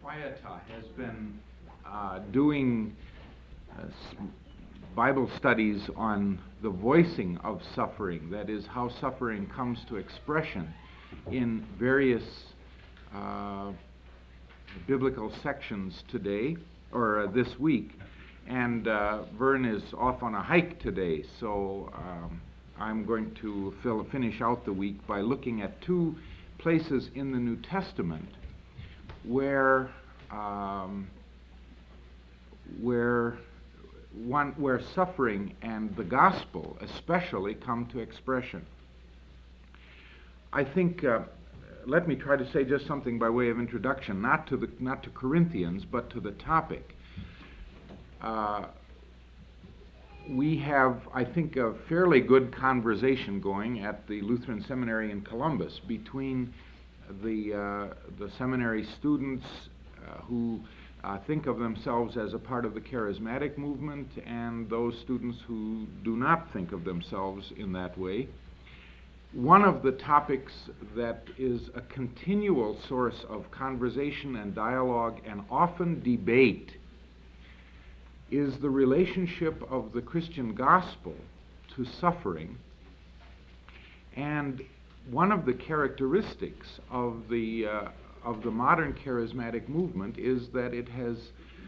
Quieta has been doing Bible studies on the voicing of suffering, that is, how suffering comes to expression in various biblical sections today, or this week. And Vern is off on a hike today, so I'm going to finish out the week by looking at two places in the New Testament where suffering and the gospel especially come to expression. I think let me try to say just something by way of introduction, not to Corinthians, but to the topic. We have, I think, a fairly good conversation going at the Lutheran Seminary in Columbus between the seminary students who think of themselves as a part of the charismatic movement and those students who do not think of themselves in that way. One of the topics that is a continual source of conversation and dialogue and often debate is the relationship of the Christian gospel to suffering. And one of the characteristics of the modern charismatic movement is that it has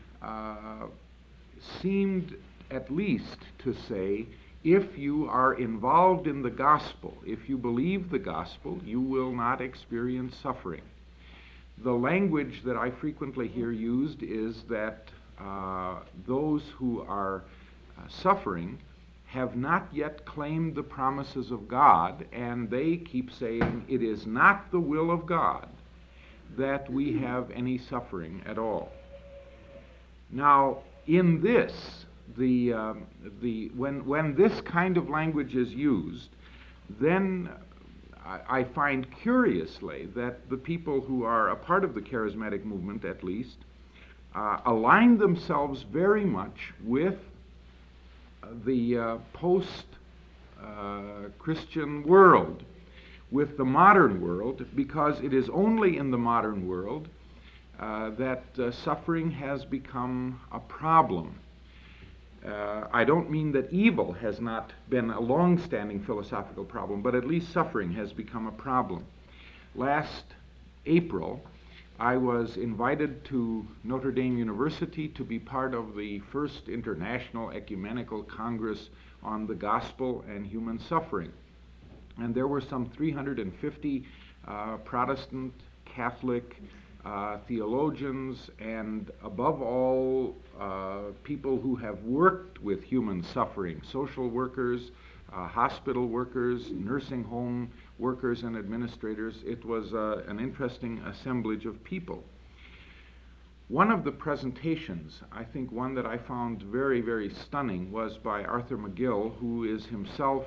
seemed at least to say, if you are involved in the gospel, if you believe the gospel, you will not experience suffering. The language that I frequently hear used is that those who are suffering have not yet claimed the promises of God, and they keep saying it is not the will of God that we have any suffering at all. Now, in this, when this kind of language is used, then I find curiously that the people who are a part of the charismatic movement, at least, align themselves very much with the post-Christian world, with the modern world, because it is only in the modern world that suffering has become a problem. I don't mean that evil has not been a long-standing philosophical problem, but at least suffering has become a problem. Last April, I was invited to Notre Dame University to be part of the first International Ecumenical Congress on the Gospel and Human Suffering. And there were some 350 Protestant, Catholic, theologians, and above all, people who have worked with human suffering, social workers, hospital workers, nursing home workers and administrators. It was an interesting assemblage of people. One of the presentations, I think one that I found very, very stunning, was by Arthur McGill, who is himself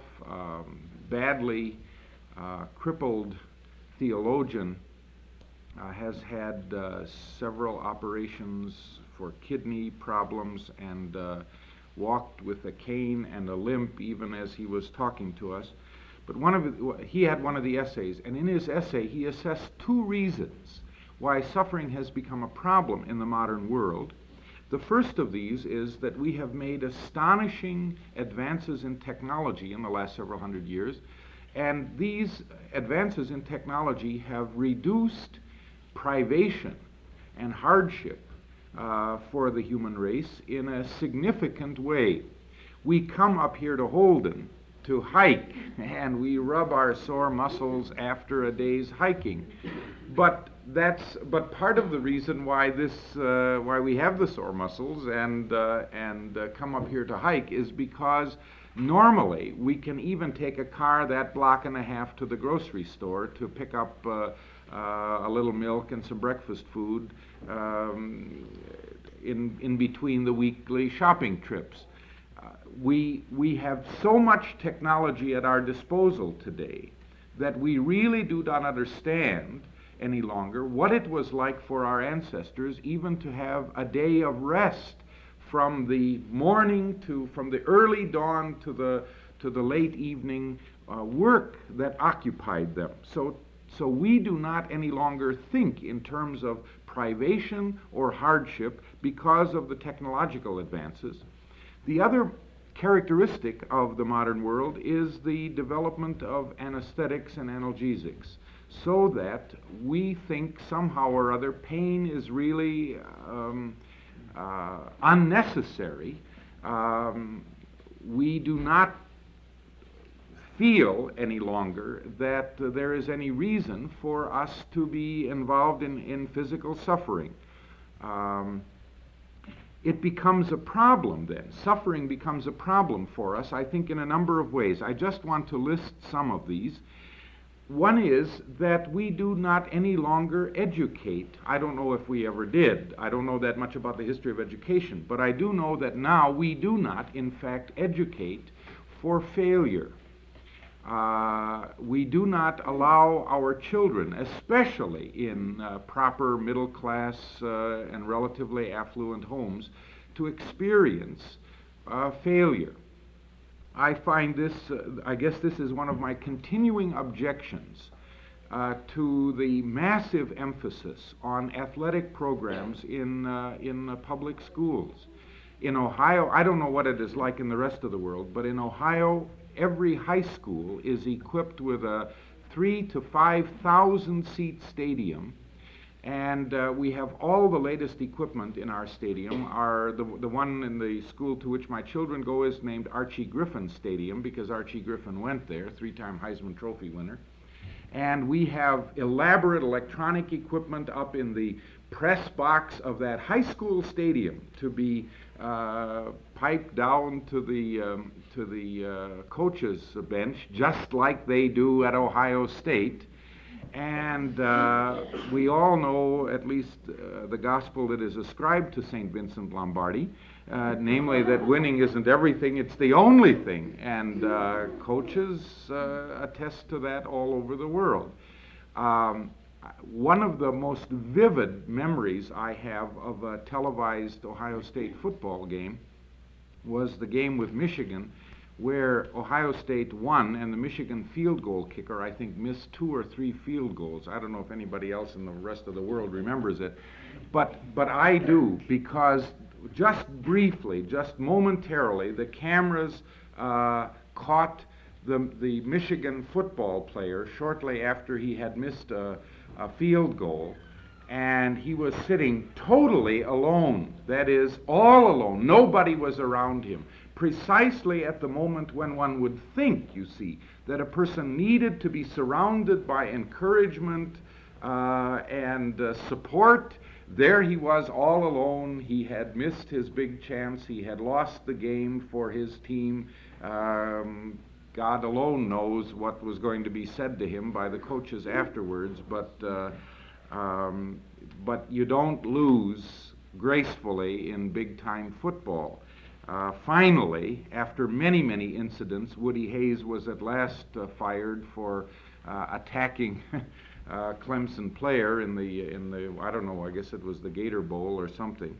badly crippled theologian, has had several operations for kidney problems and walked with a cane and a limp even as he was talking to us. But he had one of the essays, and in his essay he assessed two reasons why suffering has become a problem in the modern world. The first of these is that we have made astonishing advances in technology in the last several hundred years, and these advances in technology have reduced privation and hardship for the human race in a significant way. We come up here to Holden to hike, and we rub our sore muscles after a day's hiking. But part of the reason why why we have the sore muscles and come up here to hike is because normally we can even take a car that block and a half to the grocery store to pick up a little milk and some breakfast food in between the weekly shopping trips. We have so much technology at our disposal today that we really do not understand any longer what it was like for our ancestors even to have a day of rest from the morning from the early dawn to the late evening work that occupied them. So we do not any longer think in terms of privation or hardship because of the technological advances. The other characteristic of the modern world is the development of anesthetics and analgesics, so that we think somehow or other pain is really unnecessary. We do not feel any longer that there is any reason for us to be involved in physical suffering. It becomes a problem then. Suffering becomes a problem for us, I think, in a number of ways. I just want to list some of these. One is that we do not any longer educate. I don't know if we ever did. I don't know that much about the history of education, but I do know that now we do not, in fact, educate for failure. We do not allow our children, especially in proper middle class and relatively affluent homes, to experience failure. I find this, I guess this is one of my continuing objections to the massive emphasis on athletic programs in public schools. In Ohio, I don't know what it is like in the rest of the world, but in Ohio, every high school is equipped with a 3,000 to 5,000 seat stadium, and we have all the latest equipment in our stadium. The one in the school to which my children go is named Archie Griffin Stadium because Archie Griffin went there, 3-time Heisman Trophy winner. And we have elaborate electronic equipment up in the press box of that high school stadium to be piped down to the coach's bench, just like they do at Ohio State. And we all know, at least the gospel that is ascribed to St. Vincent Lombardi, namely that winning isn't everything, it's the only thing. And coaches attest to that all over the world. One of the most vivid memories I have of a televised Ohio State football game was the game with Michigan, where Ohio State won, and the Michigan field goal kicker, I think, missed 2 or 3 field goals. I don't know if anybody else in the rest of the world remembers it, but I do, because just briefly, just momentarily, the cameras caught the Michigan football player shortly after he had missed a field goal, and he was sitting totally alone, that is, all alone. Nobody was around him, precisely at the moment when one would think, you see, that a person needed to be surrounded by encouragement and support. There he was all alone. He had missed his big chance. He had lost the game for his team. God alone knows what was going to be said to him by the coaches afterwards, but you don't lose gracefully in big-time football. Finally, after many, many incidents, Woody Hayes was at last fired for attacking Clemson player in the I don't know, I guess it was the Gator Bowl or something.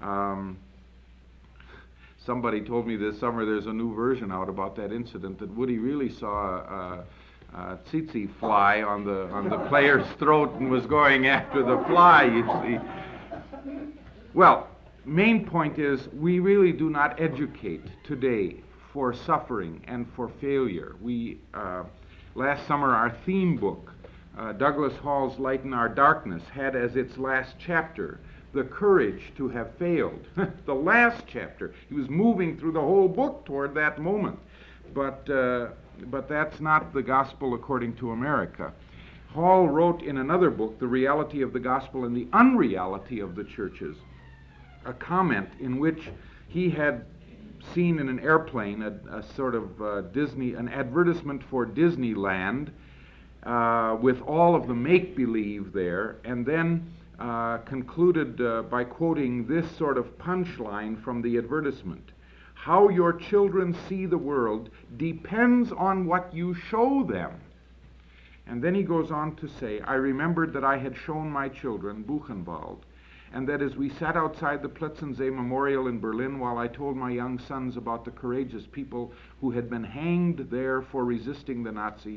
Somebody told me this summer there's a new version out about that incident, that Woody really saw a tsetse fly on the player's throat and was going after the fly, you see. Well, main point is we really do not educate today for suffering and for failure. We last summer our theme book, Douglas Hall's Light in Our Darkness, had as its last chapter the courage to have failed. The last chapter. He was moving through the whole book toward that moment. But that's not the gospel according to America. Hall wrote in another book, The Reality of the Gospel and the Unreality of the Churches, a comment in which he had seen in an airplane a sort of an advertisement for Disneyland with all of the make-believe there, and then concluded by quoting this sort of punchline from the advertisement: "How your children see the world depends on what you show them." And then he goes on to say, "I remembered that I had shown my children Buchenwald, and that as we sat outside the Plötzensee Memorial in Berlin while I told my young sons about the courageous people who had been hanged there for resisting the Nazis,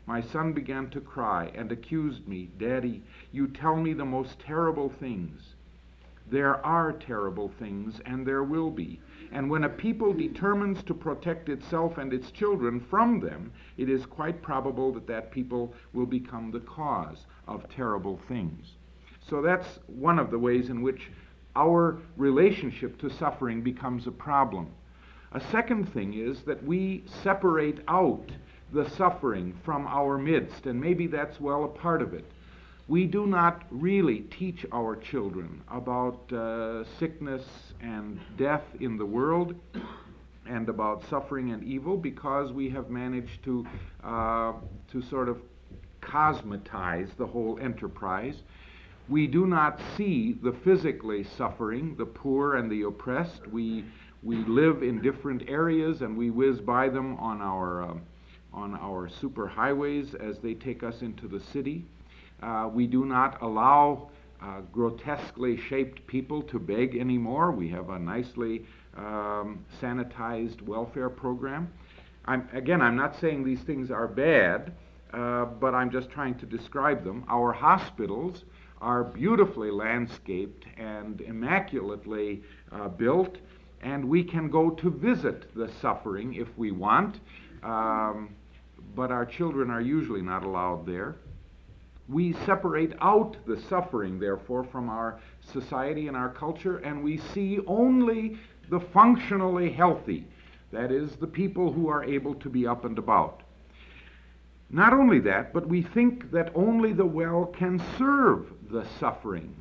My son began to cry and accused me. Daddy, you tell me the most terrible things. There are terrible things, and there will be. And when a people determines to protect itself and its children from them, it is quite probable that that people will become the cause of terrible things. So that's one of the ways in which our relationship to suffering becomes a problem. A second thing is that we separate out the suffering from our midst, and maybe that's well a part of it. We do not really teach our children about sickness and death in the world and about suffering and evil because we have managed to sort of cosmetize the whole enterprise. We do not see the physically suffering, the poor and the oppressed. We live in different areas and we whiz by them on our super highways as they take us into the city. We do not allow grotesquely shaped people to beg anymore. We have a nicely sanitized welfare program. I'm not saying these things are bad, but I'm just trying to describe them. Our hospitals are beautifully landscaped and immaculately built, and we can go to visit the suffering if we want, but our children are usually not allowed there. We separate out the suffering, therefore, from our society and our culture, and we see only the functionally healthy, that is, the people who are able to be up and about. Not only that, but we think that only the well can serve the suffering.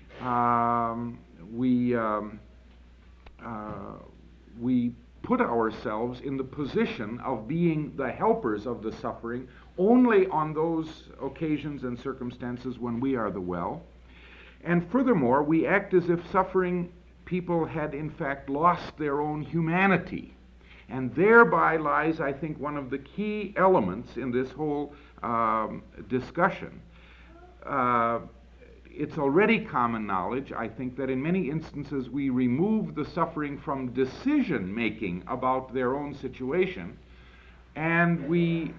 We put ourselves in the position of being the helpers of the suffering only on those occasions and circumstances when we are the well. And furthermore, we act as if suffering people had in fact lost their own humanity. And thereby lies, I think, one of the key elements in this whole discussion. It's already common knowledge, I think, that in many instances we remove the suffering from decision-making about their own situation, and we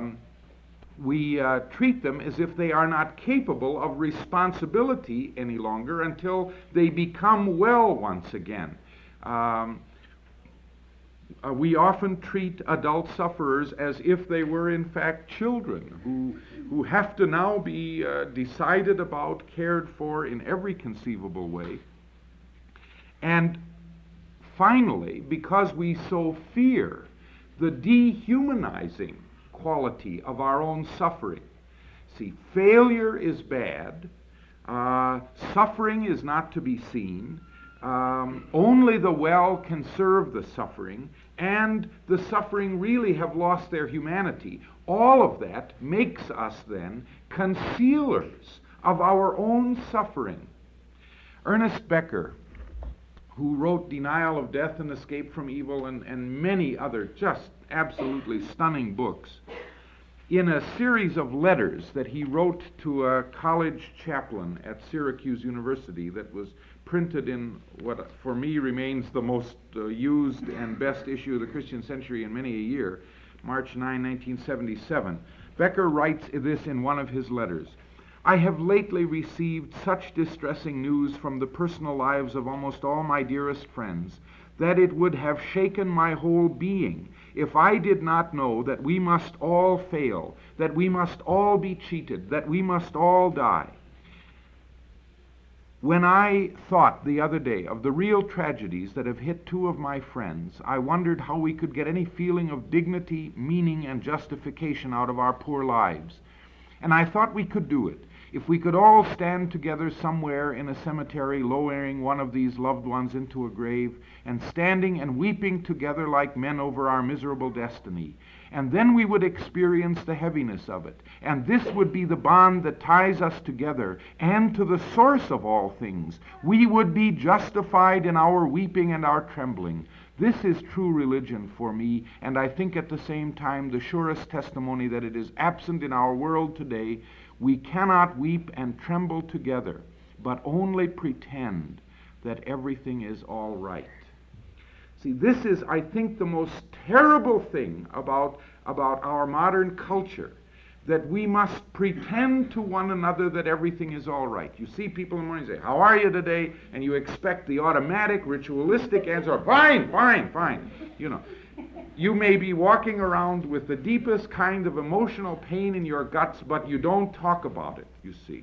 treat them as if they are not capable of responsibility any longer until they become well once again. We often treat adult sufferers as if they were in fact children who have to now be decided about, cared for in every conceivable way. And finally, because we so fear the dehumanizing quality of our own suffering. See, failure is bad. Suffering is not to be seen. Only the well can serve the suffering, and the suffering really have lost their humanity. All of that makes us then concealers of our own suffering. Ernest Becker, who wrote Denial of Death and Escape from Evil and many other just absolutely stunning books, in a series of letters that he wrote to a college chaplain at Syracuse University that was printed in what for me remains the most used and best issue of the Christian Century in many a year, March 9, 1977. Becker writes this in one of his letters. I have lately received such distressing news from the personal lives of almost all my dearest friends that it would have shaken my whole being if I did not know that we must all fail, that we must all be cheated, that we must all die. When I thought the other day of the real tragedies that have hit two of my friends, I wondered how we could get any feeling of dignity, meaning, and justification out of our poor lives. And I thought we could do it if we could all stand together somewhere in a cemetery, lowering one of these loved ones into a grave, and standing and weeping together like men over our miserable destiny. And then we would experience the heaviness of it. And this would be the bond that ties us together and to the source of all things. We would be justified in our weeping and our trembling. This is true religion for me, and I think at the same time the surest testimony that it is absent in our world today. We cannot weep and tremble together, but only pretend that everything is all right. See, this is, I think, the most terrible thing about our modern culture, that we must pretend to one another that everything is all right. You see people in the morning say, "How are you today?" And you expect the automatic, ritualistic answer, "Fine, fine, fine." You may be walking around with the deepest kind of emotional pain in your guts, but you don't talk about it, you see.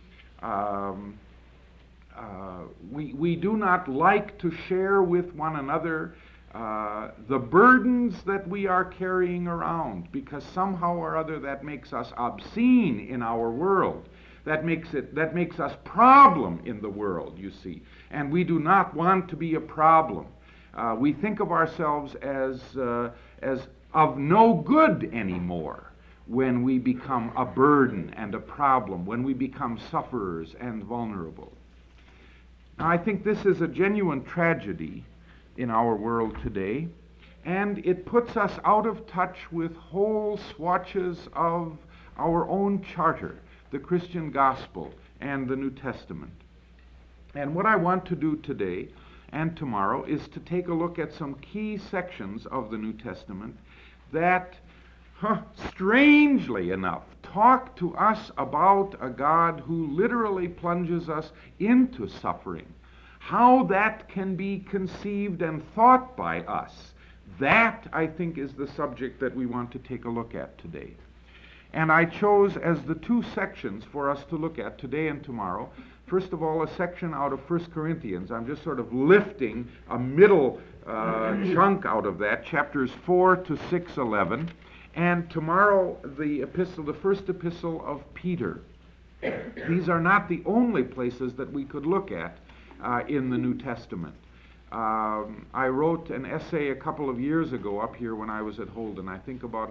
We do not like to share with one another the burdens that we are carrying around, because somehow or other that makes us obscene in our world. That makes us problem in the world, you see. And we do not want to be a problem. We think of ourselves as of no good anymore when we become a burden and a problem, when we become sufferers and vulnerable. Now, I think this is a genuine tragedy in our world today, and it puts us out of touch with whole swatches of our own charter, the Christian gospel and the New Testament. And what I want to do today and tomorrow is to take a look at some key sections of the New Testament that, strangely enough, talk to us about a God who literally plunges us into suffering. How that can be conceived and thought by us, that, I think, is the subject that we want to take a look at today. And I chose as the two sections for us to look at today and tomorrow, first of all, a section out of 1 Corinthians. I'm just sort of lifting a middle chunk out of that, chapters 4 to 6:11. And tomorrow, the first epistle of Peter. These are not the only places that we could look at in the New Testament. I wrote an essay a couple of years ago up here when I was at Holden, I think about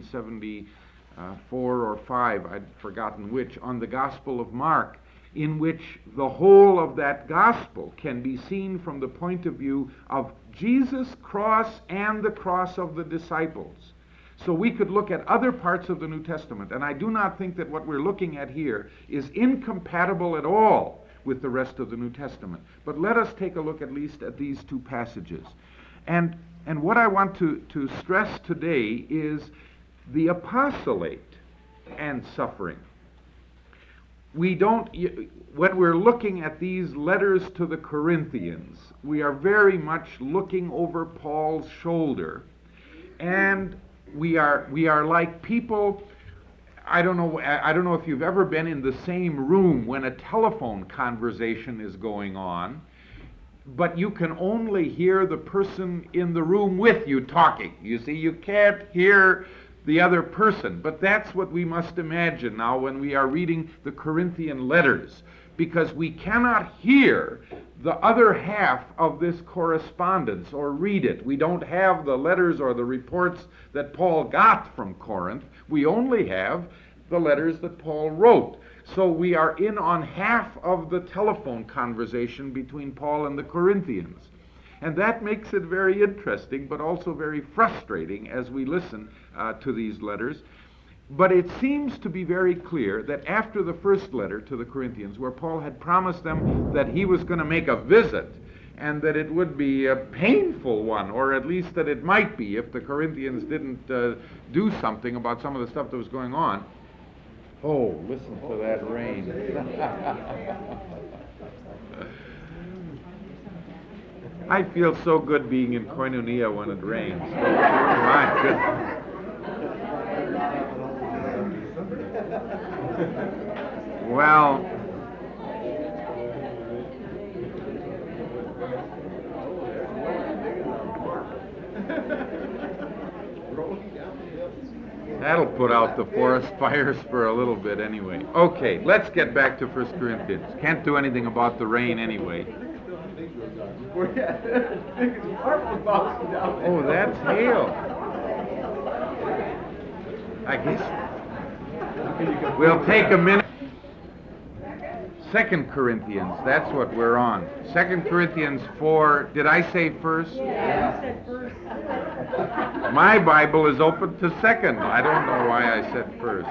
1974 or 5, I'd forgotten which, on the Gospel of Mark, in which the whole of that gospel can be seen from the point of view of Jesus' cross and the cross of the disciples. So we could look at other parts of the New Testament, and I do not think that what we're looking at here is incompatible at all with the rest of the New Testament. But let us take a look at least at these two passages. And what I want to stress today is the apostolate and suffering. When we're looking at these letters to the Corinthians, we are very much looking over Paul's shoulder, and we are like people. I don't know if you've ever been in the same room when a telephone conversation is going on, but you can only hear the person in the room with you talking. You see, you can't hear the other person. But that's what we must imagine now when we are reading the Corinthian letters, because we cannot hear the other half of this correspondence or read it. We don't have the letters or the reports that Paul got from Corinth. We only have the letters that Paul wrote. So we are in on half of the telephone conversation between Paul and the Corinthians. And that makes it very interesting, but also very frustrating as we listen to these letters. But it seems to be very clear that after the first letter to the Corinthians, where Paul had promised them that he was going to make a visit, and that it would be a painful one, or at least that it might be if the Corinthians didn't do something about some of the stuff that was going on. Oh, listen to that rain. I feel so good being in Koinonia when it rains. My goodness. Well, that'll put out the forest fires for a little bit anyway. Okay, let's get back to 1 Corinthians. Can't do anything about the rain anyway. Oh, that's hail. I guess we'll take a minute. 2 Corinthians, that's what we're on. 2 Corinthians 4, did I say first? Yeah, you said first. My Bible is open to second. I don't know why I said first.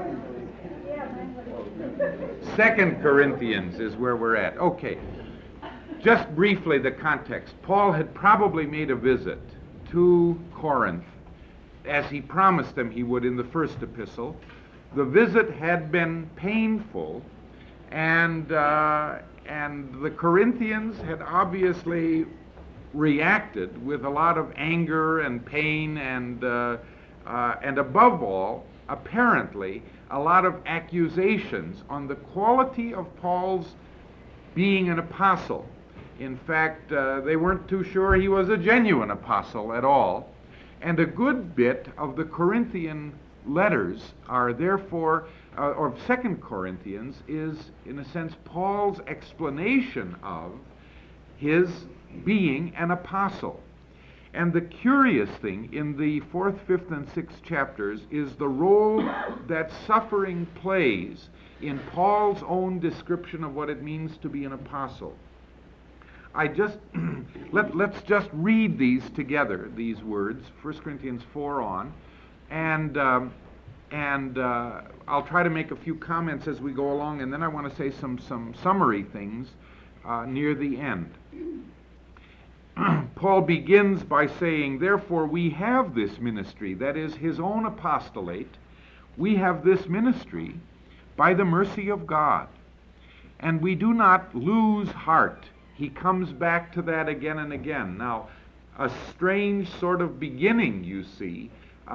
2 Corinthians is where we're at. Okay. Just briefly, the context. Paul had probably made a visit to Corinth, as he promised them he would in the first epistle, The visit had been painful, and the Corinthians had obviously reacted with a lot of anger and pain, and above all, apparently, a lot of accusations on the quality of Paul's being an apostle. In fact, they weren't too sure he was a genuine apostle at all. And a good bit of the Corinthian letters are therefore, or 2 Corinthians, is in a sense Paul's explanation of his being an apostle. And the curious thing in the 4th, 5th, and 6th chapters is the role that suffering plays in Paul's own description of what it means to be an apostle. Let's just read these together, these words, 1 Corinthians 4 on, and I'll try to make a few comments as we go along, and then I want to say some summary things near the end. Paul begins by saying, therefore we have this ministry, that is his own apostolate, we have this ministry by the mercy of God, and we do not lose heart. He comes back to that again and again. Now, a strange sort of beginning, you see,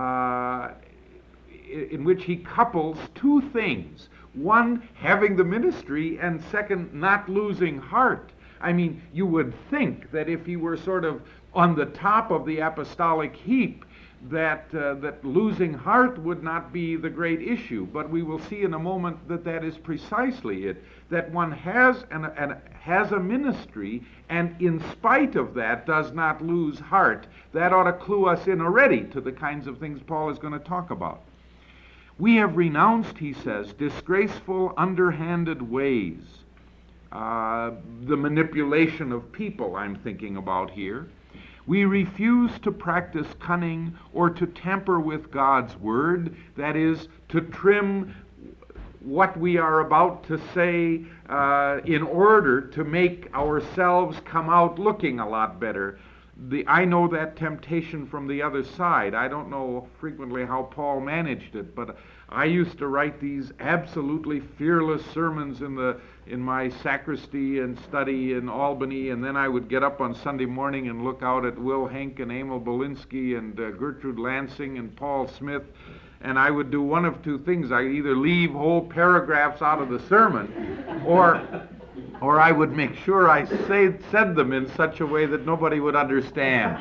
in which he couples two things. One, having the ministry, and second, not losing heart. I mean, you would think that if he were sort of on the top of the apostolic heap, that losing heart would not be the great issue. But we will see in a moment that that is precisely it. That one has has a ministry, and in spite of that does not lose heart. That ought to clue us in already to the kinds of things Paul is going to talk about. We have renounced, he says, disgraceful, underhanded ways. The manipulation of people I'm thinking about here. We refuse to practice cunning or to tamper with God's word, that is, to trim what we are about to say in order to make ourselves come out looking a lot better. I know that temptation from the other side. I don't know frequently how Paul managed it, but I used to write these absolutely fearless sermons in my sacristy and study in Albany, and then I would get up on Sunday morning and look out at Will Henk and Emil Belinsky and Gertrude Lansing and Paul Smith, and I would do one of two things. I'd either leave whole paragraphs out of the sermon, or I would make sure I said them in such a way that nobody would understand.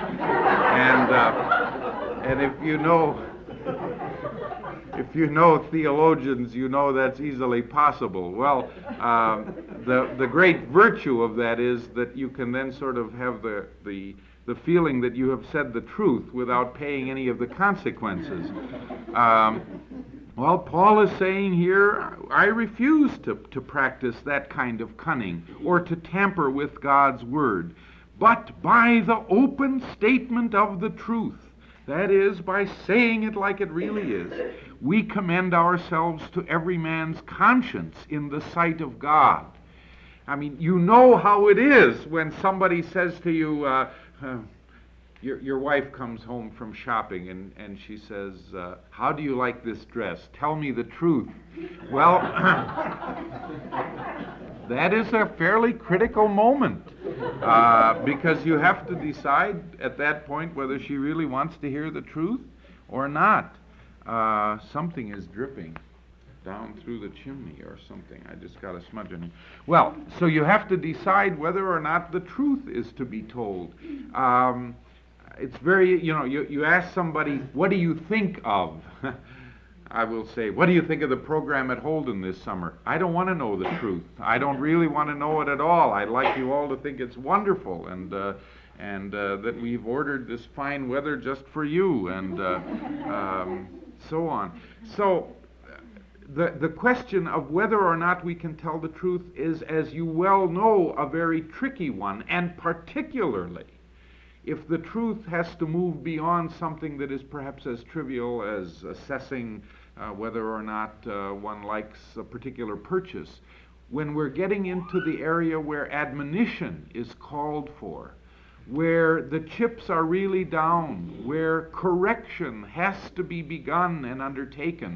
And if you know theologians, you know that's easily possible. Well, the great virtue of that is that you can then sort of have the feeling that you have said the truth without paying any of the consequences. Well, Paul is saying here, I refuse to practice that kind of cunning or to tamper with God's word, but by the open statement of the truth, that is, by saying it like it really is, we commend ourselves to every man's conscience in the sight of God. I mean, you know how it is when somebody says to you, your wife comes home from shopping and she says, how do you like this dress? Tell me the truth. Well, that is a fairly critical moment because you have to decide at that point whether she really wants to hear the truth or not. Something is dripping down through the chimney or something. I just got a smudge on it. Well, so you have to decide whether or not the truth is to be told. It's very, you ask somebody, what do you think of? I will say, what do you think of the program at Holden this summer? I don't want to know the truth. I don't really want to know it at all. I'd like you all to think it's wonderful and that we've ordered this fine weather just for you and so on. So the question of whether or not we can tell the truth is, as you well know, a very tricky one, and particularly if the truth has to move beyond something that is perhaps as trivial as assessing whether or not one likes a particular purchase, when we're getting into the area where admonition is called for, where the chips are really down, where correction has to be begun and undertaken,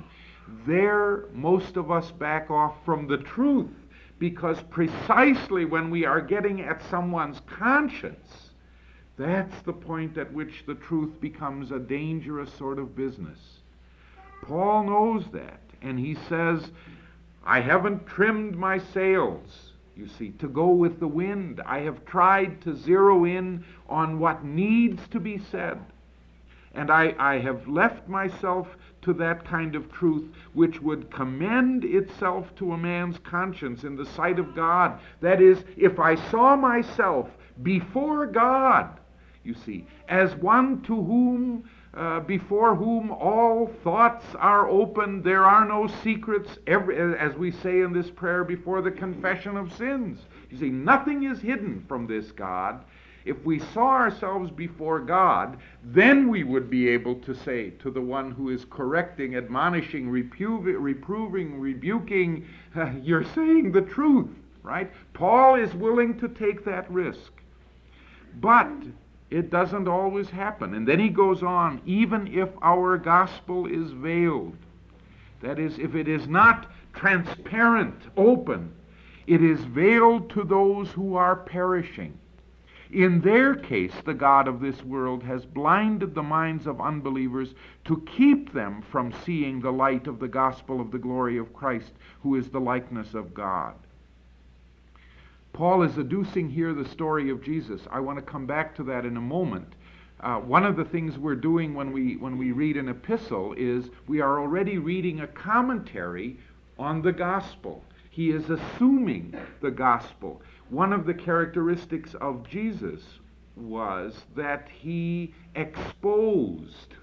There, most of us back off from the truth, because precisely when we are getting at someone's conscience, that's the point at which the truth becomes a dangerous sort of business. Paul knows that, and he says, I haven't trimmed my sails, you see, to go with the wind. I have tried to zero in on what needs to be said. And I have left myself to that kind of truth which would commend itself to a man's conscience in the sight of God. That is, if I saw myself before God, you see, as one to whom, before whom all thoughts are open, there are no secrets, as we say in this prayer before the confession of sins. You see, nothing is hidden from this God. If we saw ourselves before God, then we would be able to say to the one who is correcting, admonishing, reproving, rebuking, you're saying the truth, right? Paul is willing to take that risk. But it doesn't always happen. And then he goes on, even if our gospel is veiled, that is, if it is not transparent, open, it is veiled to those who are perishing. In their case, the God of this world has blinded the minds of unbelievers to keep them from seeing the light of the gospel of the glory of Christ, who is the likeness of God. Paul is adducing here the story of Jesus. I want to come back to that in a moment. One of the things we're doing when we read an epistle is we are already reading a commentary on the gospel. He is assuming the gospel. One of the characteristics of Jesus was that he exposed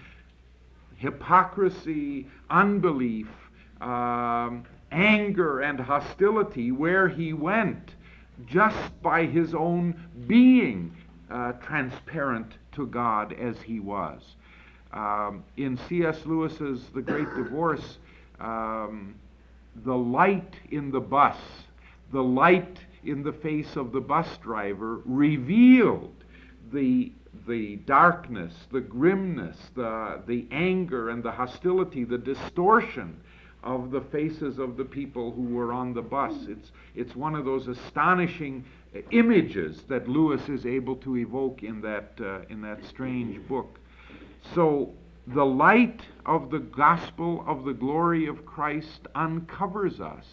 hypocrisy, unbelief, anger, and hostility where he went, just by his own being transparent to God as he was. In C.S. Lewis's The Great Divorce, the light in the bus, the light in the face of the bus driver revealed the darkness, the grimness, the anger and the hostility, the distortion of the faces of the people who were on the bus. It's one of those astonishing images that Lewis is able to evoke in that strange book. So the light of the gospel of the glory of Christ uncovers us.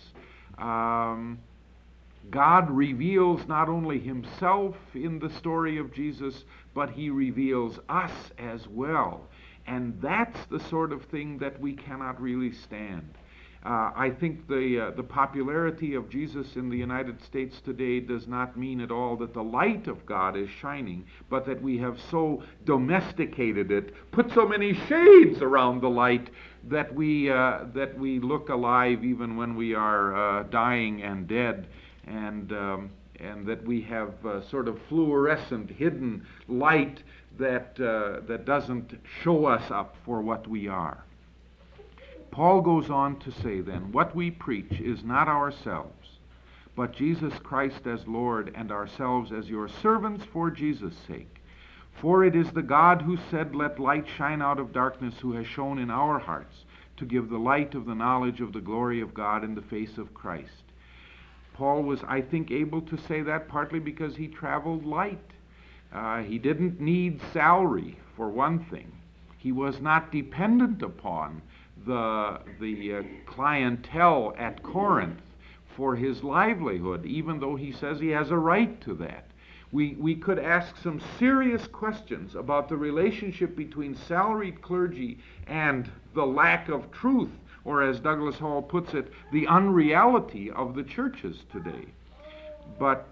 God reveals not only himself in the story of Jesus, but he reveals us as well. And that's the sort of thing that we cannot really stand. I think the popularity of Jesus in the United States today does not mean at all that the light of God is shining, but that we have so domesticated it, put so many shades around the light, that we look alive even when we are dying and dead, and that we have sort of fluorescent, hidden light that doesn't show us up for what we are. Paul goes on to say then, what we preach is not ourselves, but Jesus Christ as Lord, and ourselves as your servants for Jesus' sake. For it is the God who said, let light shine out of darkness, who has shone in our hearts to give the light of the knowledge of the glory of God in the face of Christ. Paul was, I think, able to say that partly because he traveled light. He didn't need salary, for one thing. He was not dependent upon the clientele at Corinth for his livelihood, even though he says he has a right to that. We could ask some serious questions about the relationship between salaried clergy and the lack of truth, or as Douglas Hall puts it, the unreality of the churches today. But,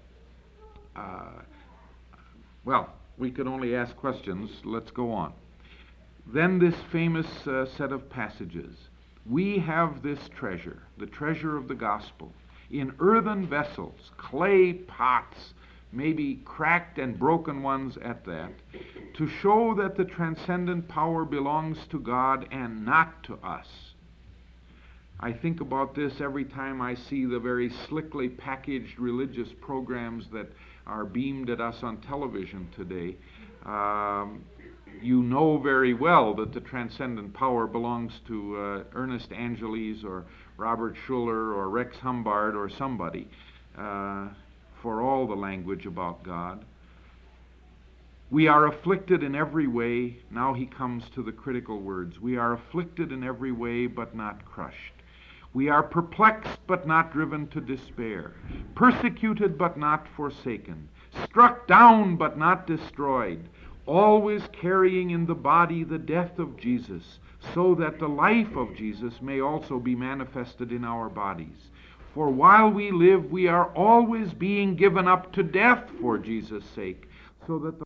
well, we could only ask questions. Let's go on. Then this famous set of passages. We have this treasure, the treasure of the gospel, in earthen vessels, clay pots, maybe cracked and broken ones at that, to show that the transcendent power belongs to God and not to us. I think about this every time I see the very slickly packaged religious programs that are beamed at us on television today. you know very well that the transcendent power belongs to Ernest Angeles or Robert Schuller or Rex Humbard or somebody for all the language about God. We are afflicted in every way. Now he comes to the critical words. We are afflicted in every way, but not crushed. We are perplexed, but not driven to despair. Persecuted, but not forsaken. Struck down, but not destroyed. Always carrying in the body the death of Jesus, so that the life of Jesus may also be manifested in our bodies. For while we live, we are always being given up to death for Jesus' sake, so that the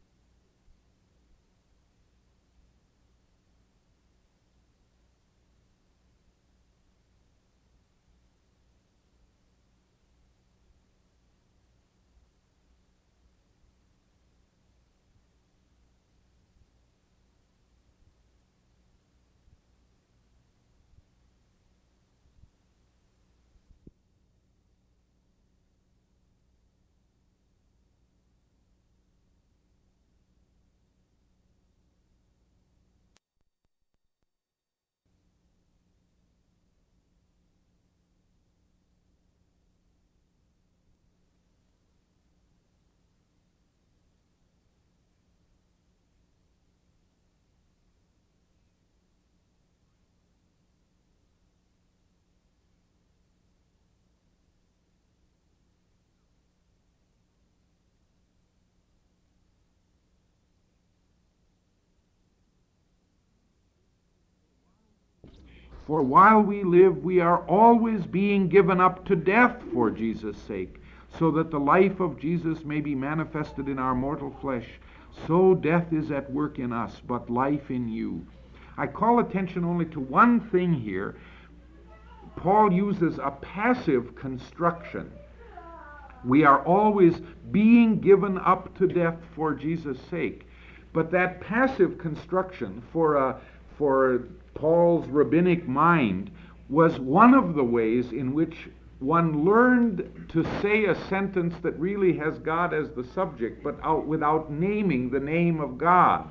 For while we live, we are always being given up to death for Jesus' sake, so that the life of Jesus may be manifested in our mortal flesh. So death is at work in us, but life in you. I call attention only to one thing here. Paul uses a passive construction. We are always being given up to death for Jesus' sake. But that passive construction for Paul's rabbinic mind was one of the ways in which one learned to say a sentence that really has God as the subject, but without naming the name of God.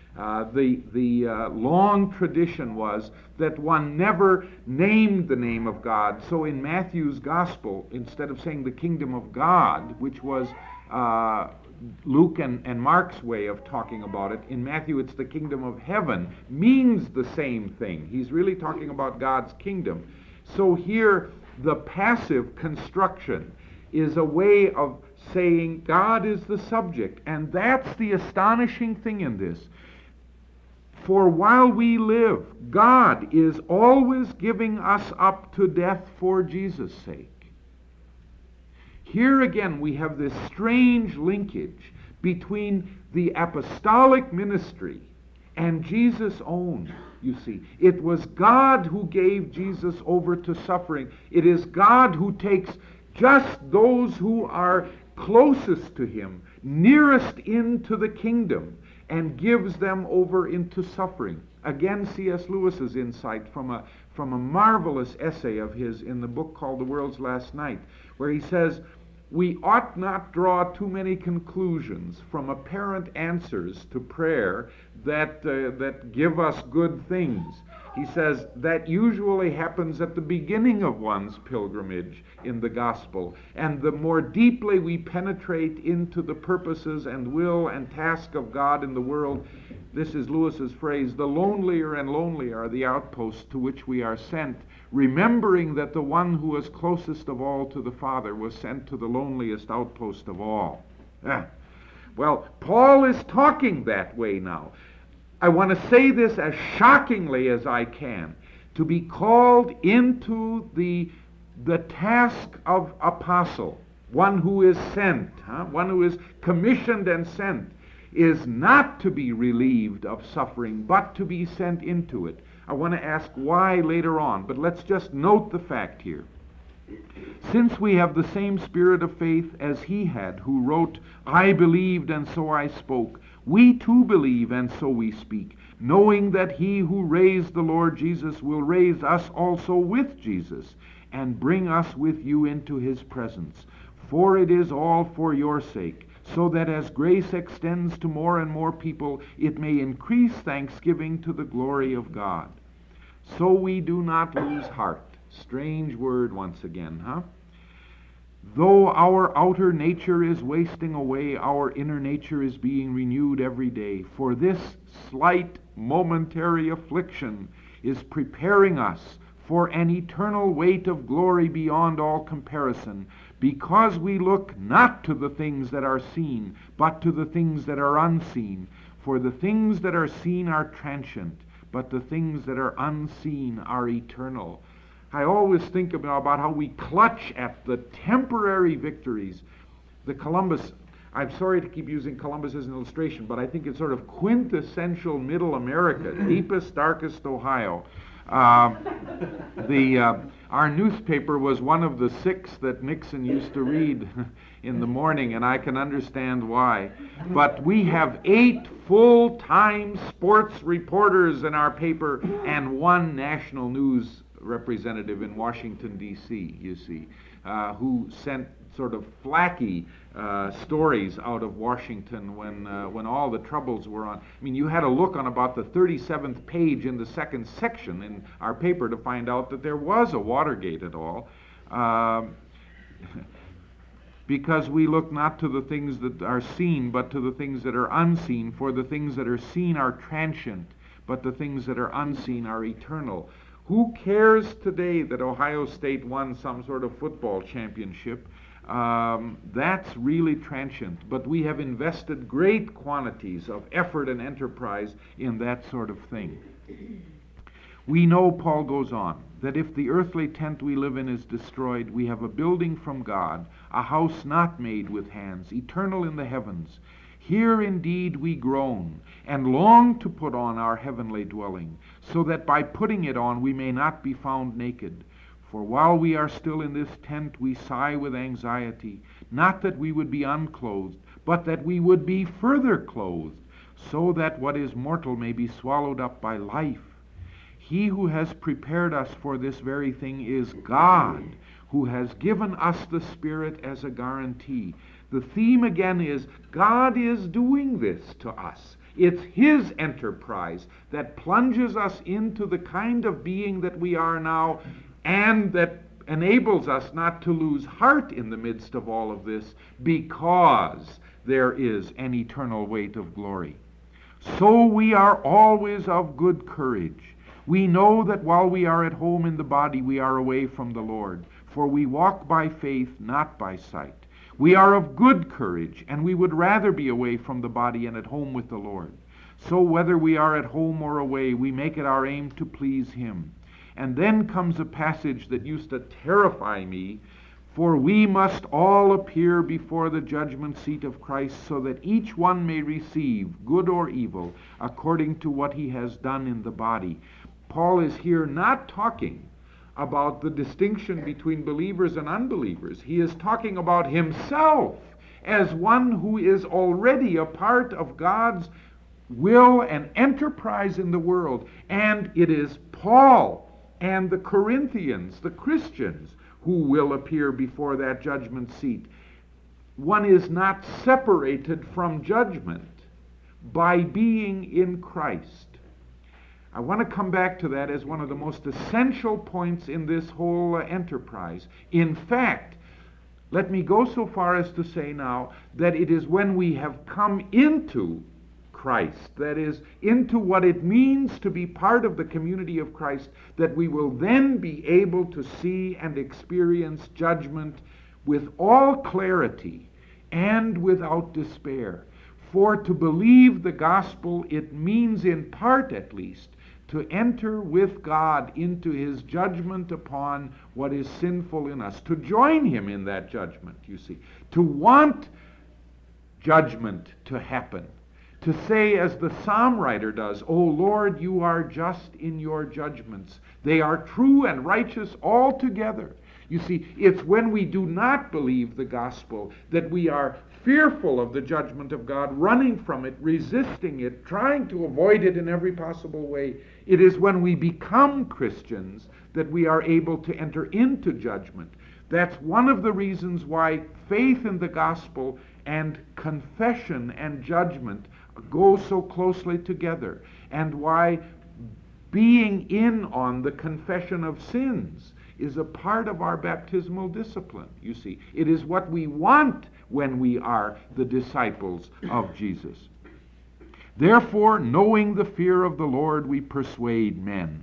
The long tradition was that one never named the name of God. So in Matthew's gospel, instead of saying the kingdom of God, which was Luke and Mark's way of talking about it, in Matthew it's the kingdom of heaven, means the same thing. He's really talking about God's kingdom. So here the passive construction is a way of saying God is the subject. And that's the astonishing thing in this. For while we live, God is always giving us up to death for Jesus' sake. Here again we have this strange linkage between the apostolic ministry and Jesus' own, you see. It was God who gave Jesus over to suffering. It is God who takes just those who are closest to him, nearest into the kingdom, and gives them over into suffering. Again, C.S. Lewis's insight from a marvelous essay of his in the book called The World's Last Night, where he says, we ought not draw too many conclusions from apparent answers to prayer that give us good things. He says that usually happens at the beginning of one's pilgrimage in the gospel. And the more deeply we penetrate into the purposes and will and task of God in the world, this is Lewis's phrase, the lonelier and lonelier are the outposts to which we are sent, remembering that the one who was closest of all to the Father was sent to the loneliest outpost of all. Well, Paul is talking that way now. I want to say this as shockingly as I can. To be called into the task of apostle, one who is sent, one who is commissioned and sent, is not to be relieved of suffering, but to be sent into it. I want to ask why later on, but let's just note the fact here. Since we have the same spirit of faith as he had, who wrote, I believed and so I spoke, we too believe and so we speak, knowing that he who raised the Lord Jesus will raise us also with Jesus and bring us with you into his presence. For it is all for your sake, so that as grace extends to more and more people, it may increase thanksgiving to the glory of God. So we do not lose heart. Strange word once again, huh? Though our outer nature is wasting away, our inner nature is being renewed every day. For this slight momentary affliction is preparing us for an eternal weight of glory beyond all comparison, because we look not to the things that are seen, but to the things that are unseen. For the things that are seen are transient, but the things that are unseen are eternal. I always think about how we clutch at the temporary victories. The Columbus, I'm sorry to keep using Columbus as an illustration, but I think it's sort of quintessential middle America, deepest, darkest Ohio. Our newspaper was one of the 6 that Nixon used to read in the morning, and I can understand why. But we have 8 full-time sports reporters in our paper and 1 national news representative in Washington, D.C., you see, who sent sort of flaky stories out of Washington when all the troubles were on. I mean, you had to look on about the 37th page in the second section in our paper to find out that there was a Watergate at all. Because we look not to the things that are seen, but to the things that are unseen. For the things that are seen are transient, but the things that are unseen are eternal. Who cares today that Ohio State won some sort of football championship? That's really transient. But we have invested great quantities of effort and enterprise in that sort of thing. We know, Paul goes on, that if the earthly tent we live in is destroyed, we have a building from God, a house not made with hands, eternal in the heavens. Here indeed we groan, and long to put on our heavenly dwelling, so that by putting it on we may not be found naked. For while we are still in this tent we sigh with anxiety, not that we would be unclothed, but that we would be further clothed, so that what is mortal may be swallowed up by life. He who has prepared us for this very thing is God, who has given us the Spirit as a guarantee. The theme again is God is doing this to us. It's His enterprise that plunges us into the kind of being that we are now, and that enables us not to lose heart in the midst of all of this, because there is an eternal weight of glory. So we are always of good courage. We know that while we are at home in the body, we are away from the Lord, for we walk by faith, not by sight. We are of good courage, and we would rather be away from the body and at home with the Lord. So whether we are at home or away, we make it our aim to please Him. And then comes a passage that used to terrify me, for we must all appear before the judgment seat of Christ, so that each one may receive, good or evil, according to what he has done in the body. Paul is here not talking about the distinction between believers and unbelievers. He is talking about himself as one who is already a part of God's will and enterprise in the world. And it is Paul and the Corinthians, the Christians, who will appear before that judgment seat. One is not separated from judgment by being in Christ. I want to come back to that as one of the most essential points in this whole enterprise. In fact, let me go so far as to say now that it is when we have come into Christ, that is, into what it means to be part of the community of Christ, that we will then be able to see and experience judgment with all clarity and without despair. For to believe the gospel, it means, in part at least, to enter with God into His judgment upon what is sinful in us, to join Him in that judgment, you see, to want judgment to happen, to say, as the psalm writer does, O Lord, you are just in your judgments. They are true and righteous altogether. You see, it's when we do not believe the gospel that we are fearful of the judgment of God, running from it, resisting it, trying to avoid it in every possible way. It is when we become Christians that we are able to enter into judgment. That's one of the reasons why faith in the gospel and confession and judgment go so closely together, and why being in on the confession of sins is a part of our baptismal discipline. You see, it is what we want when we are the disciples of Jesus. Therefore, knowing the fear of the Lord, we persuade men.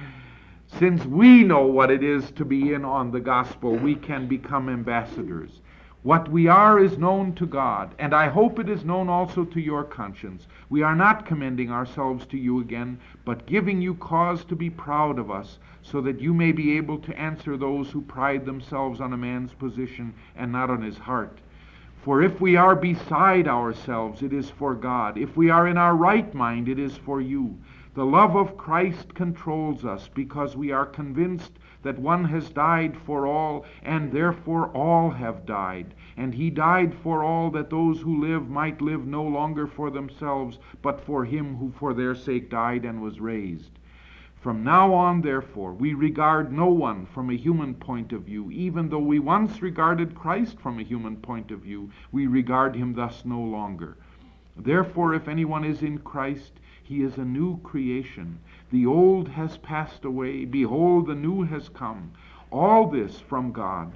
Since we know what it is to be in on the gospel, we can become ambassadors. What we are is known to God, and I hope it is known also to your conscience. We are not commending ourselves to you again, but giving you cause to be proud of us, so that you may be able to answer those who pride themselves on a man's position and not on his heart. For if we are beside ourselves, it is for God. If we are in our right mind, it is for you. The love of Christ controls us, because we are convinced that one has died for all, and therefore all have died. And he died for all, that those who live might live no longer for themselves, but for him who for their sake died and was raised. From now on, therefore, we regard no one from a human point of view. Even though we once regarded Christ from a human point of view, we regard him thus no longer. Therefore, if anyone is in Christ, he is a new creation. The old has passed away. Behold, the new has come. All this from God,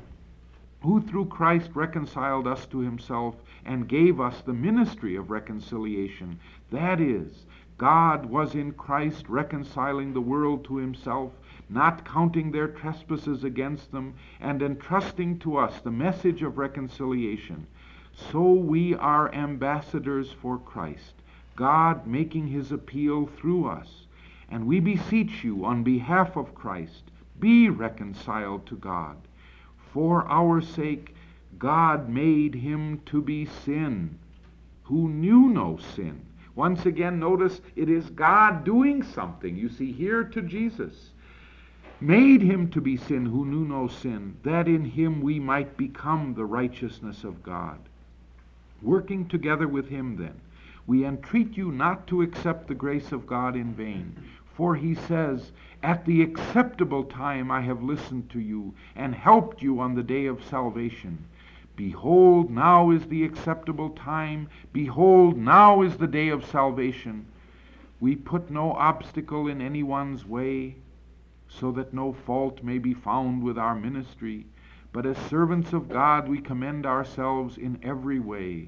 who through Christ reconciled us to himself and gave us the ministry of reconciliation. That is, God was in Christ reconciling the world to himself, not counting their trespasses against them, and entrusting to us the message of reconciliation. So we are ambassadors for Christ, God making his appeal through us. And we beseech you on behalf of Christ, be reconciled to God. For our sake, God made him to be sin, who knew no sin. Once again, notice it is God doing something. You see, here to Jesus. Made him to be sin who knew no sin, that in him we might become the righteousness of God. Working together with him then, we entreat you not to accept the grace of God in vain. For he says, at the acceptable time I have listened to you, and helped you on the day of salvation. Behold, now is the acceptable time. Behold, now is the day of salvation. We put no obstacle in anyone's way, so that no fault may be found with our ministry. But as servants of God, we commend ourselves in every way.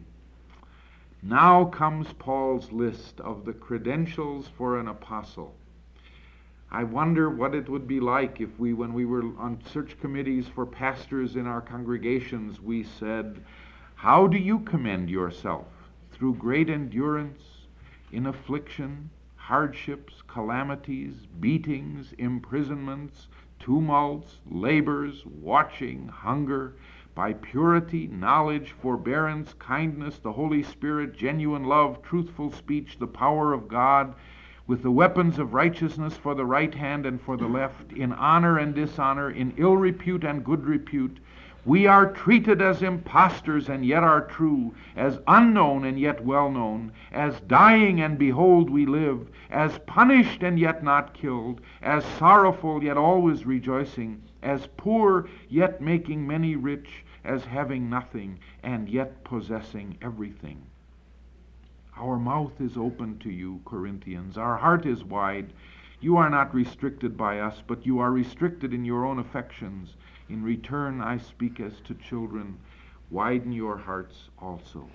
Now comes Paul's list of the credentials for an apostle. I wonder what it would be like if we, when we were on search committees for pastors in our congregations, we said, how do you commend yourself? Through great endurance, in affliction, hardships, calamities, beatings, imprisonments, tumults, labors, watching, hunger, by purity, knowledge, forbearance, kindness, the Holy Spirit, genuine love, truthful speech, the power of God, with the weapons of righteousness for the right hand and for the left, in honor and dishonor, in ill repute and good repute. We are treated as impostors and yet are true, as unknown and yet well known, as dying and behold we live, as punished and yet not killed, as sorrowful yet always rejoicing, as poor yet making many rich, as having nothing and yet possessing everything. Our mouth is open to you, Corinthians. Our heart is wide. You are not restricted by us, but you are restricted in your own affections. In return, I speak as to children. Widen your hearts also.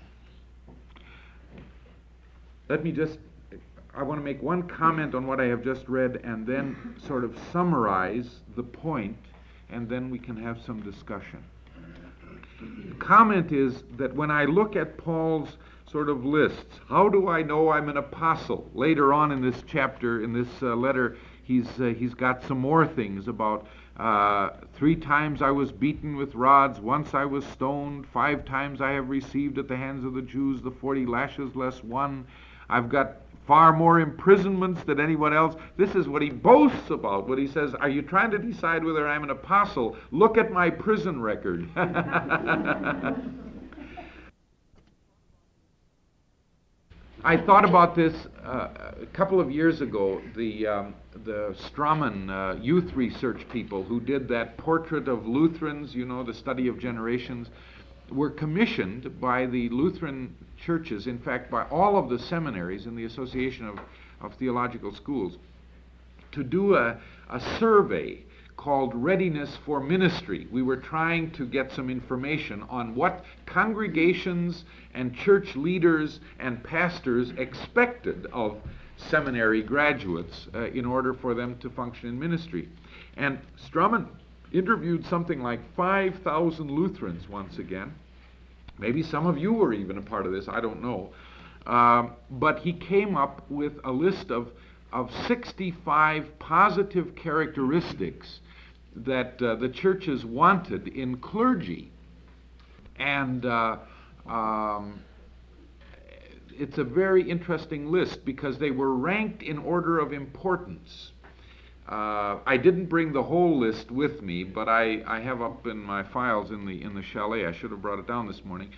I want to make one comment on what I have just read and then sort of summarize the point, and then we can have some discussion. The comment is that when I look at Paul's sort of lists, how do I know I'm an apostle? Later on in this chapter, in this letter, he's got some more things about 3 times I was beaten with rods, once I was stoned, 5 times I have received at the hands of the Jews the 40 lashes less one. I've got far more imprisonments than anyone else. This is what he boasts about, what he says, are you trying to decide whether I'm an apostle? Look at my prison record. I thought about this a couple of years ago. The Straumann youth research people who did that portrait of Lutherans, the study of generations, were commissioned by the Lutheran churches, in fact by all of the seminaries in the Association of Theological Schools, to do a survey called Readiness for Ministry. We were trying to get some information on what congregations and church leaders and pastors expected of seminary graduates in order for them to function in ministry. And Straumann interviewed something like 5,000 Lutherans once again. Maybe some of you were even a part of this, I don't know. But he came up with a list of 65 positive characteristics that the churches wanted in clergy. And it's a very interesting list because they were ranked in order of importance. I didn't bring the whole list with me, but I have up in my files in the chalet. I should have brought it down this morning.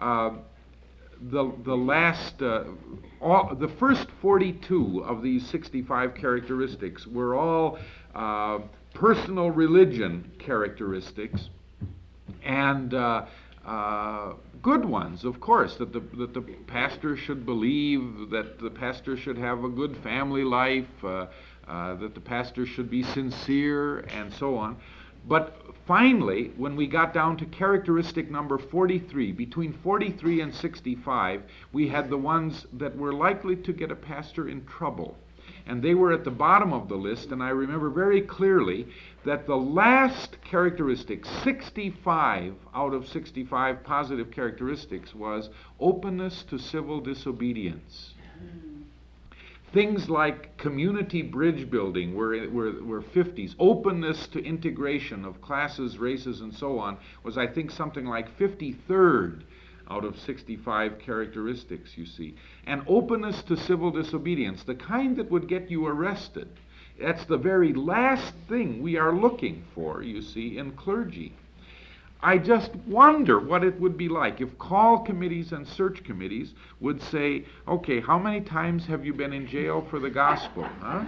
The first 42 of these 65 characteristics were all personal religion characteristics, and good ones, of course, that the pastor should believe, that the pastor should have a good family life, that the pastor should be sincere, and so on. But finally, when we got down to characteristic number 43, between 43 and 65, we had the ones that were likely to get a pastor in trouble. And they were at the bottom of the list, and I remember very clearly that the last characteristic, 65 out of 65 positive characteristics, was openness to civil disobedience. Things like community bridge building were 50s. Openness to integration of classes, races, and so on was, I think, something like 53rd out of 65 characteristics, you see. And openness to civil disobedience, the kind that would get you arrested. That's the very last thing we are looking for, you see, in clergy. I just wonder what it would be like if call committees and search committees would say, okay, how many times have you been in jail for the gospel? Huh?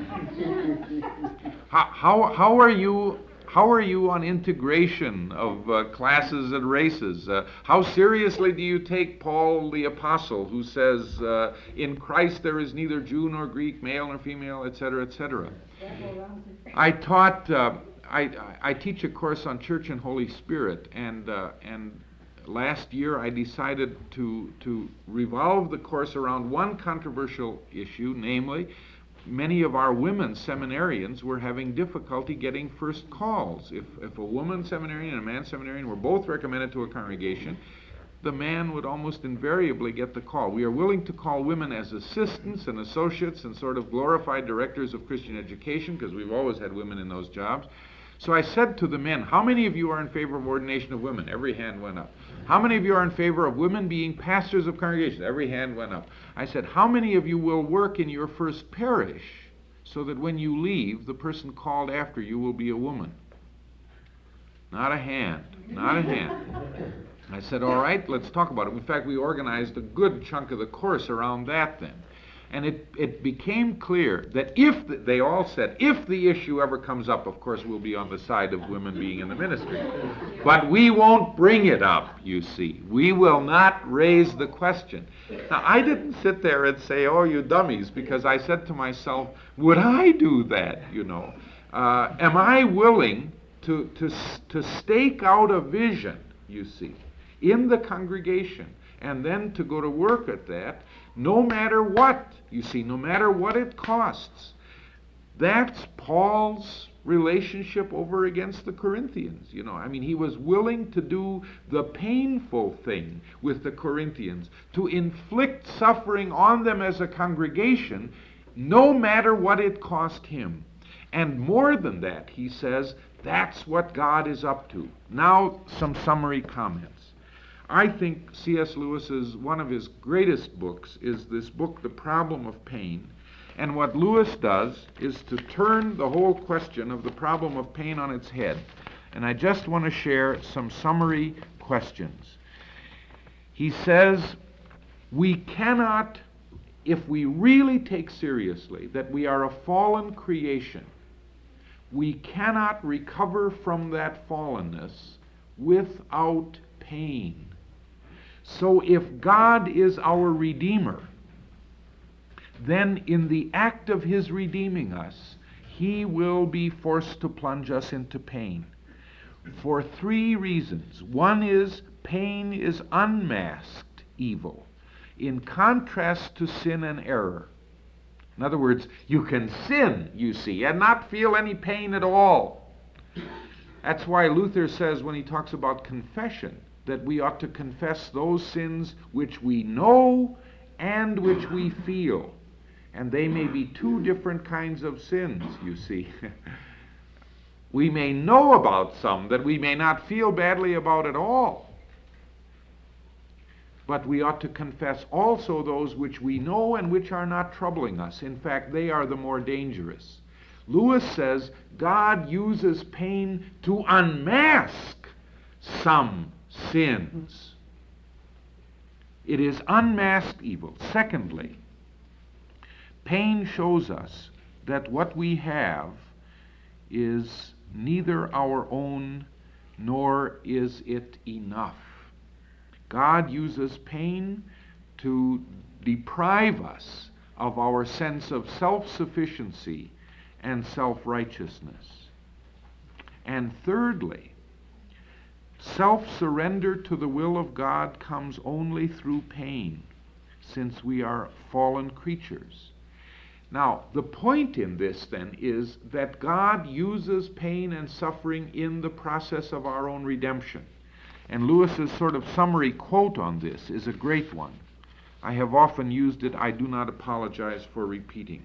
How are you on integration of classes and races? How seriously do you take Paul the Apostle, who says, in Christ there is neither Jew nor Greek, male nor female, etc., etc.? I teach a course on Church and Holy Spirit, and last year I decided to revolve the course around one controversial issue, namely, many of our women seminarians were having difficulty getting first calls. If a woman seminarian and a man seminarian were both recommended to a congregation, the man would almost invariably get the call. We are willing to call women as assistants and associates and sort of glorified directors of Christian education, because we've always had women in those jobs. So I said to the men, how many of you are in favor of ordination of women? Every hand went up. How many of you are in favor of women being pastors of congregations? Every hand went up. I said, how many of you will work in your first parish so that when you leave, the person called after you will be a woman? Not a hand. Not a hand. I said, all right, let's talk about it. In fact, we organized a good chunk of the course around that then. And it became clear that they all said, if the issue ever comes up, of course, we'll be on the side of women being in the ministry. But we won't bring it up, you see. We will not raise the question. Now, I didn't sit there and say, oh, you dummies, because I said to myself, would I do that, you know? Am I willing to stake out a vision, you see, in the congregation, and then to go to work at that, no matter what, you see, no matter what it costs? That's Paul's relationship over against the Corinthians, you know. I mean, he was willing to do the painful thing with the Corinthians, to inflict suffering on them as a congregation, no matter what it cost him. And more than that, he says, that's what God is up to. Now, some summary comments. I think C.S. Lewis's, one of his greatest books is this book, The Problem of Pain. And what Lewis does is to turn the whole question of the problem of pain on its head. And I just want to share some summary questions. He says, we cannot if we really take seriously that we are a fallen creation, we cannot recover from that fallenness without pain. So if God is our Redeemer, then in the act of His redeeming us, He will be forced to plunge us into pain. For three reasons. One is, pain is unmasked evil, in contrast to sin and error. In other words, you can sin, you see, and not feel any pain at all. That's why Luther says, when he talks about confession, that we ought to confess those sins which we know and which we feel. And they may be two different kinds of sins, you see. We may know about some that we may not feel badly about at all. But we ought to confess also those which we know and which are not troubling us. In fact, they are the more dangerous. Lewis says God uses pain to unmask some sins. It is unmasked evil. Secondly, pain shows us that what we have is neither our own nor is it enough. God uses pain to deprive us of our sense of self-sufficiency and self-righteousness. And thirdly, self-surrender to the will of God comes only through pain, since we are fallen creatures. Now, the point in this, then, is that God uses pain and suffering in the process of our own redemption. And Lewis's sort of summary quote on this is a great one. I have often used it. I do not apologize for repeating.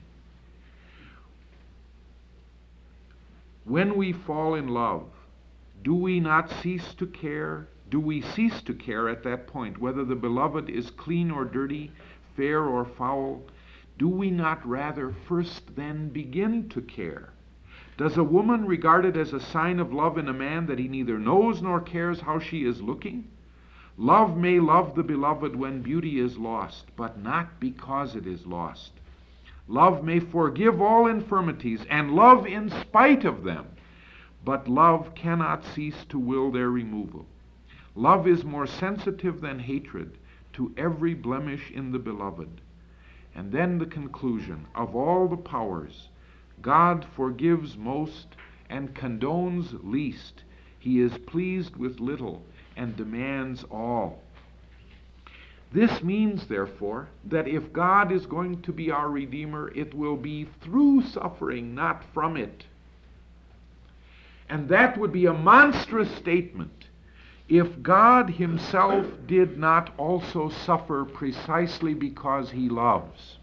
When we fall in love, do we not cease to care? Do we cease to care at that point, whether the beloved is clean or dirty, fair or foul? Do we not rather first then begin to care? Does a woman regard it as a sign of love in a man that he neither knows nor cares how she is looking? Love may love the beloved when beauty is lost, but not because it is lost. Love may forgive all infirmities, and love in spite of them, but love cannot cease to will their removal. Love is more sensitive than hatred to every blemish in the beloved. And then the conclusion: of all the powers, God forgives most and condones least. He is pleased with little and demands all. This means, therefore, that if God is going to be our Redeemer, it will be through suffering, not from it. And that would be a monstrous statement if God Himself did not also suffer precisely because He loves.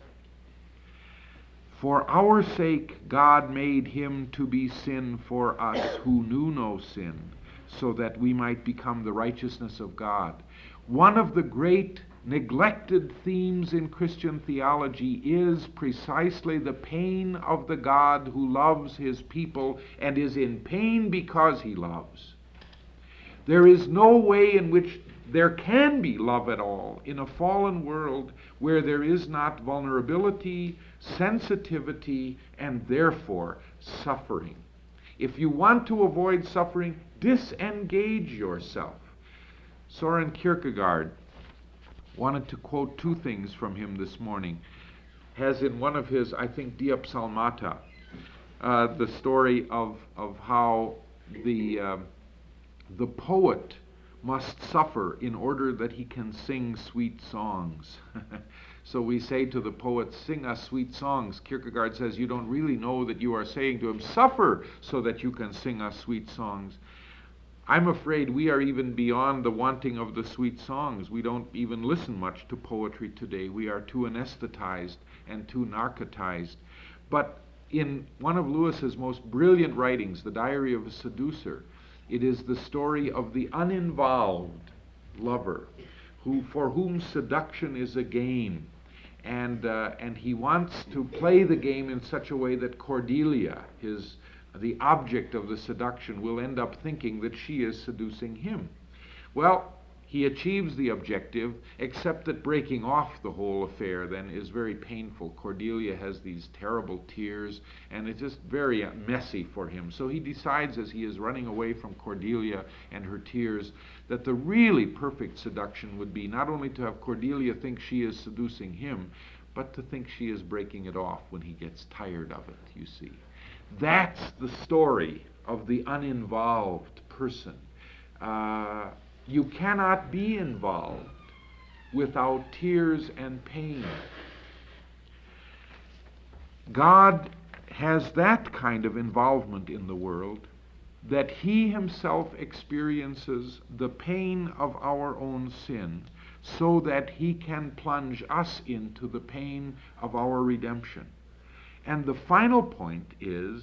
For our sake God made Him to be sin for us who knew no sin, so that we might become the righteousness of God. One of the great neglected themes in Christian theology is precisely the pain of the God who loves His people and is in pain because He loves. There is no way in which there can be love at all in a fallen world where there is not vulnerability, sensitivity, and therefore suffering. If you want to avoid suffering, disengage yourself. Soren Kierkegaard wanted to quote two things from him this morning. Has in one of his, I think, Dia Psalmata, the story of how the poet must suffer in order that he can sing sweet songs. So we say to the poet, sing us sweet songs. Kierkegaard says, you don't really know that you are saying to him, suffer so that you can sing us sweet songs. I'm afraid we are even beyond the wanting of the sweet songs. We don't even listen much to poetry today. We are too anesthetized and too narcotized. But in one of Lewis's most brilliant writings, The Diary of a Seducer, it is the story of the uninvolved lover, for whom seduction is a game. And he wants to play the game in such a way that Cordelia, the object of the seduction, will end up thinking that she is seducing him. Well, He achieves the objective, except that breaking off the whole affair then is very painful. Cordelia has these terrible tears, and it's just very messy for him. So he decides, as he is running away from Cordelia and her tears, that the really perfect seduction would be not only to have Cordelia think she is seducing him, but to think she is breaking it off when he gets tired of it, you see. That's the story of the uninvolved person. You cannot be involved without tears and pain. God has that kind of involvement in the world, that he himself experiences the pain of our own sin, so that he can plunge us into the pain of our redemption. And the final point is,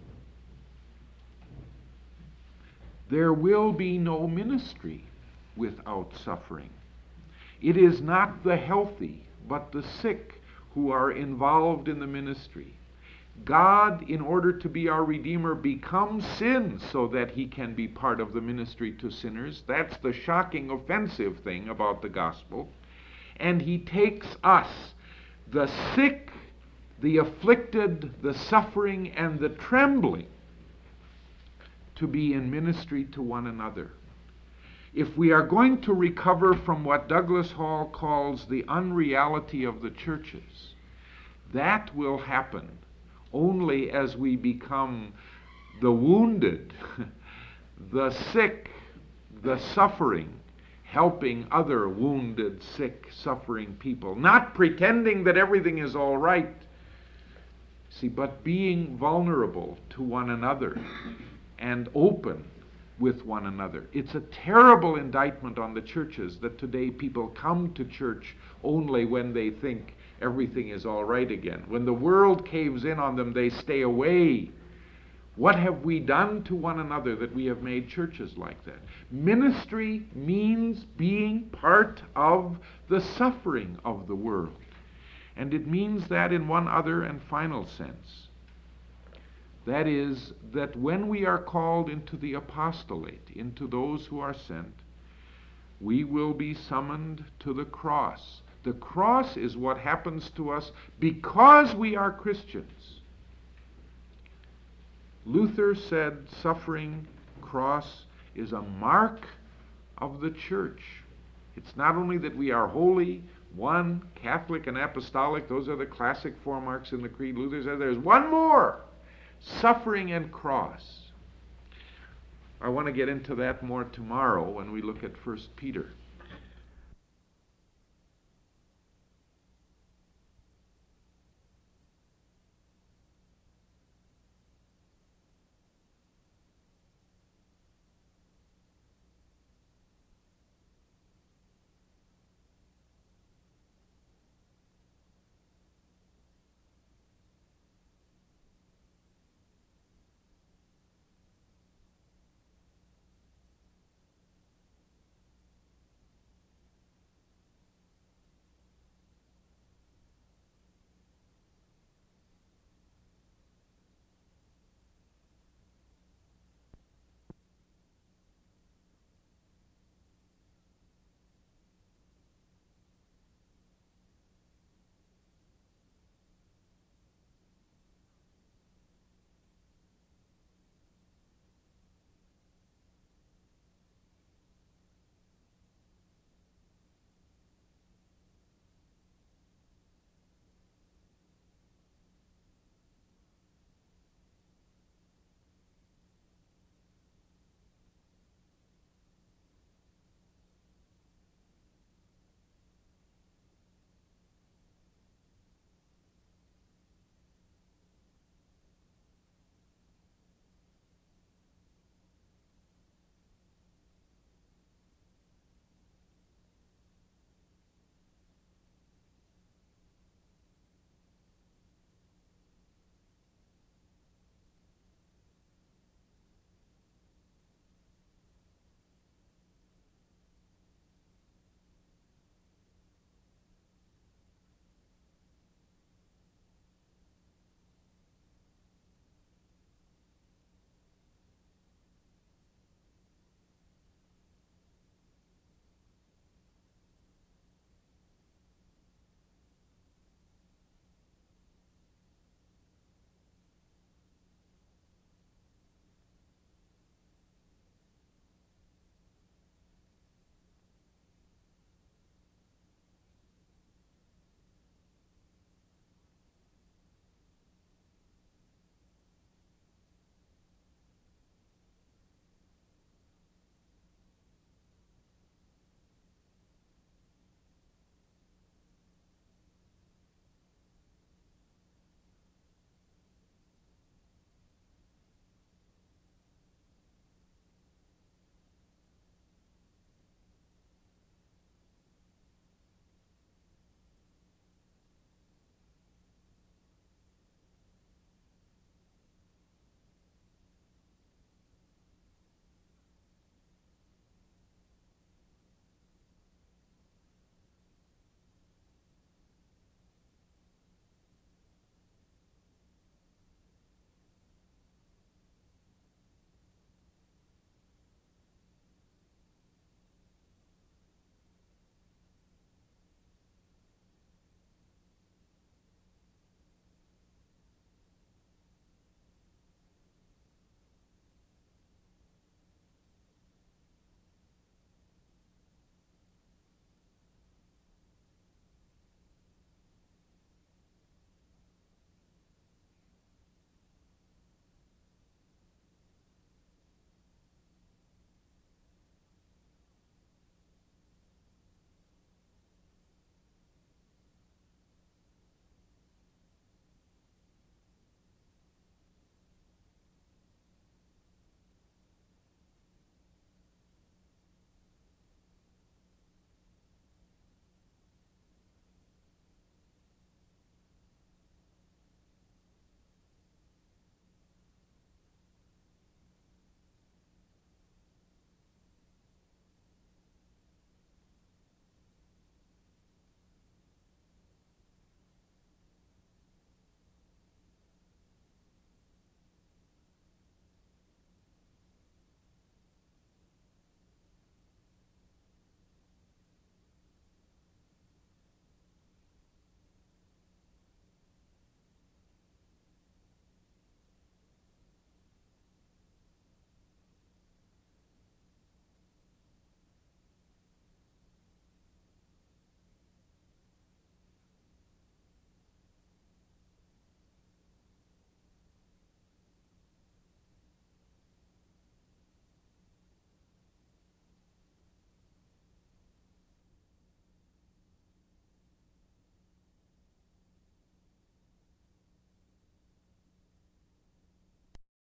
there will be no ministry without suffering. It is not the healthy, but the sick who are involved in the ministry. God, in order to be our Redeemer, becomes sin so that he can be part of the ministry to sinners. That's the shocking, offensive thing about the gospel. And he takes us, the sick, the afflicted, the suffering, and the trembling, to be in ministry to one another. If we are going to recover from what Douglas Hall calls the unreality of the churches, that will happen only as we become the wounded, the sick, the suffering, helping other wounded, sick, suffering people, not pretending that everything is all right, see, but being vulnerable to one another and open with one another. It's a terrible indictment on the churches that today people come to church only when they think everything is all right again. When the world caves in on them, they stay away. What have we done to one another that we have made churches like that? Ministry means being part of the suffering of the world. And it means that in one other and final sense. That is, that when we are called into the apostolate, into those who are sent, we will be summoned to the cross. The cross is what happens to us because we are Christians. Luther said suffering, cross, is a mark of the church. It's not only that we are holy, one, Catholic and apostolic, those are the classic 4 marks in the creed. Luther said there's one more. Suffering and cross. I want to get into that more tomorrow when we look at 1 Peter.